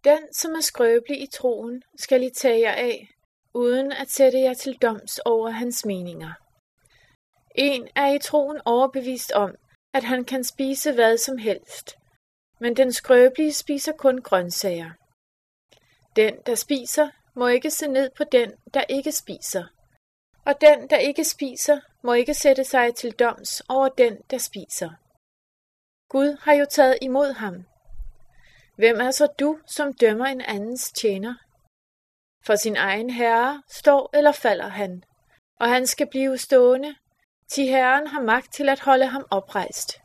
Den, som er skrøbelig i troen, skal I tage jer af, uden at sætte jer til doms over hans meninger. En er i troen overbevist om, at han kan spise hvad som helst, men den skrøbelige spiser kun grøntsager. Den, der spiser, må ikke se ned på den, der ikke spiser, og den, der ikke spiser, må ikke sætte sig til doms over den, der spiser. Gud har jo taget imod ham. Hvem er så du, som dømmer en andens tjener? For sin egen herre står eller falder han, og han skal blive stående, til Herren har magt til at holde ham oprejst.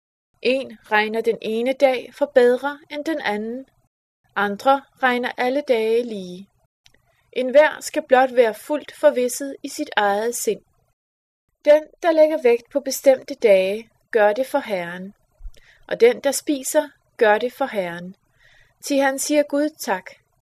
En regner den ene dag for bedre end den anden, andre regner alle dage lige. Enhver skal blot være fuldt forvisset i sit eget sind. Den, der lægger vægt på bestemte dage, gør det for Herren, og den, der spiser, gør det for Herren, til han siger Gud tak.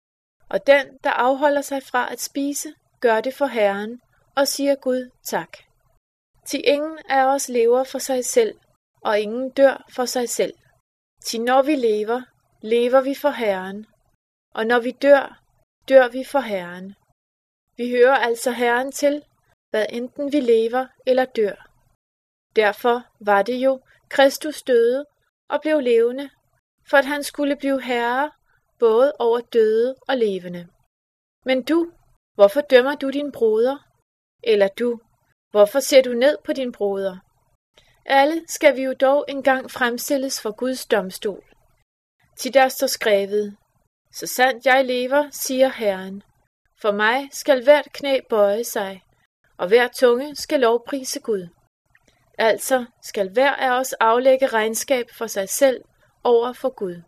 Og den, der afholder sig fra at spise, gør det for Herren, og siger Gud tak. Til ingen af os lever for sig selv, og ingen dør for sig selv. Til når vi lever, lever vi for Herren, og når vi dør, dør vi for Herren. Vi hører altså Herren til, hvad enten vi lever eller dør. Derfor var det jo, Kristus døde og blev levende, for at han skulle blive herre både over døde og levende. Men du, hvorfor dømmer du din broder? Eller du, hvorfor ser du ned på din broder? Alle skal vi jo dog engang fremstilles for Guds domstol. Til der står skrevet, så sandt jeg lever, siger Herren, for mig skal hvert knæ bøje sig, og hver tunge skal lovprise Gud. Altså skal hver af os aflægge regnskab for sig selv over for Gud.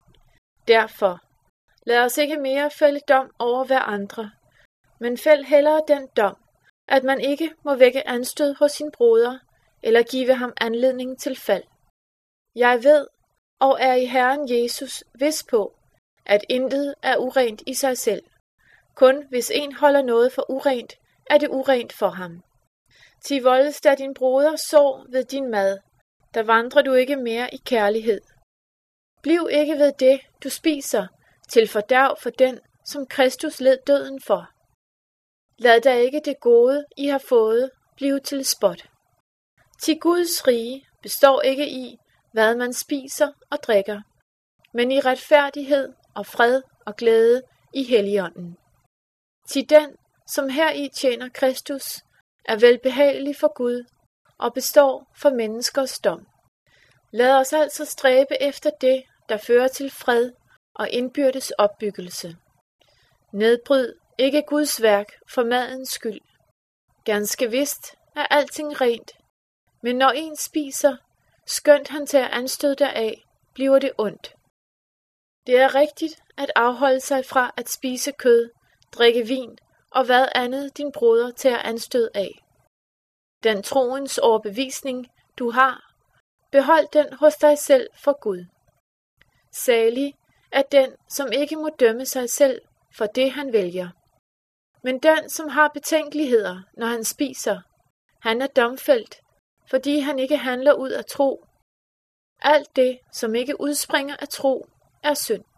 Derfor, lad os ikke mere fælde dom over hver andre, men fæld hellere den dom, at man ikke må vække anstød hos sin broder, eller give ham anledning til fald. Jeg ved, og er i Herren Jesus vis på, at intet er urent i sig selv. Kun hvis en holder noget for urent, er det urent for ham. Til voldes da din broder sår ved din mad, der vandrer du ikke mere i kærlighed. Bliv ikke ved det, du spiser, til fordærv for den, som Kristus led døden for. Lad da ikke det gode, I har fået, blive til spot. Til Guds rige består ikke i, hvad man spiser og drikker, men i retfærdighed og fred og glæde i Helligånden. Til den, som heri tjener Kristus, er velbehagelig for Gud og består for menneskers dom. Lad os altså stræbe efter det, der fører til fred og indbyrdes opbyggelse. Nedbryd ikke Guds værk for madens skyld. Ganske vist er alting rent, men når en spiser, skønt han tager anstød deraf, bliver det ondt. Det er rigtigt at afholde sig fra at spise kød, drikke vin og hvad andet din broder tager anstød af. Den troens overbevisning, du har, behold den hos dig selv for Gud. Salig er den, som ikke må dømme sig selv for det, han vælger. Men den, som har betænkeligheder, når han spiser, han er domfældt, fordi han ikke handler ud af tro. Alt det, som ikke udspringer af tro, er synd.